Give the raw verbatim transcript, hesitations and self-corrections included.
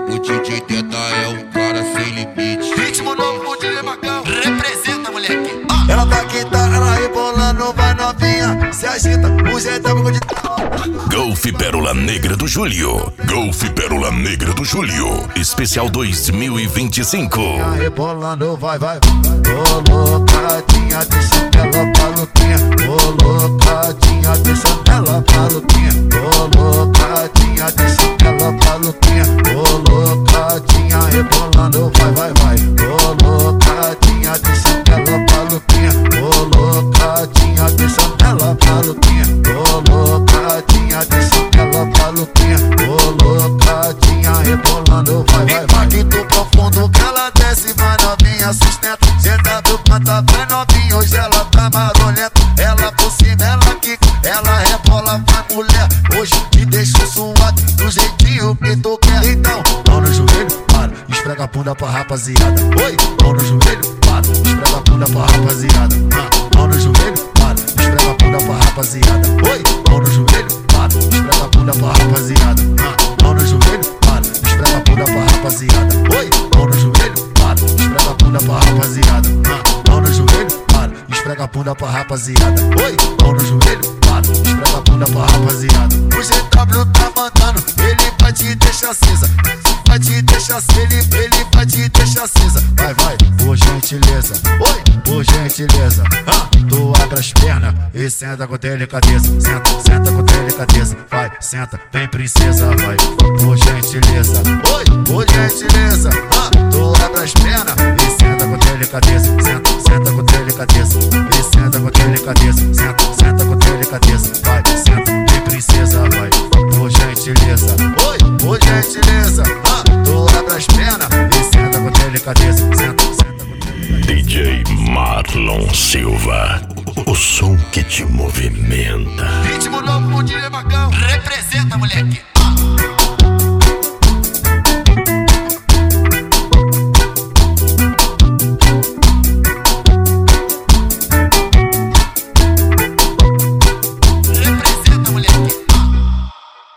O D J Teta é um cara sem limite. Ritmo novo com o D J Macão. Representa, moleque. Ah. Ela tá quita, ela rebolando, vai novinha. Se agita, o jeito é pouco de... Golf Pérola Negra do Júlio. Golf Pérola Negra do Júlio. Especial dois mil e vinte e cinco. Rebolando, vai, vai. Colocadinha, deixa ela maluquinha. Colocadinha, deixa ela maluquinha. Colocadinha, deixa ela maluquinha. Colocadinha, rebolando, vai, vai, vai. Colocadinha, deixa ela maluquinha. Colocadinha, deixa ela maluquinha. Colocadinha, deixa ela maluquinha. Colocadinha, rebolando, vai, vai, vai. Impacto profundo que ela desce, vai novinha, sustenta. Senta do canta, vai novinha, hoje ela tá marolenta. Ela por cima, ela quica, ela rebola, vai mulher. Hoje te deixo suado, do jeitinho que tu quer. Então, mão no joelho, para, esfrega a bunda pra rapaziada. Oi, mão no joelho, para, esfrega a bunda pra rapaziada. Ah, mão no joelho, para, esfrega a bunda pra rapaziada. Oi, mão no joelho, para, esfrega a bunda pra rapaziada. Ah, mão no joelho, para, esfrega a bunda pra rapaziada. Oi, mão no joelho, para, esfrega a bunda pra rapaziada. Ah, mão no joelho, para, esfrega a bunda pra rapaziada. Oi, mão no joelho, para, esfrega a bunda pra rapaziada. O G W tá mandando, ele vai te deixar acesa. Vai te deixar acesa, ele, ele vai te deixar acesa. Vai, vai, por gentileza. Oi, por gentileza. Ah, tu abre as pernas e senta com delicadeza. Senta, senta com delicadeza. Vai, senta, vem princesa, vai, por gentileza. Oi, por gentileza. Ah, tu abre as pernas e senta com delicadeza. Senta, senta com delicadeza. E senta com delicadeza. Senta, senta com delicadeza. Vai, senta, vem princesa, vai, por gentileza. Oi, por gentileza. Ah, tu abre as pernas e senta com delicadeza. Senta, senta com delicadeza. D J Marlon Silva. O som que te movimenta. Ritmo novo com o D J Macão. Representa, moleque.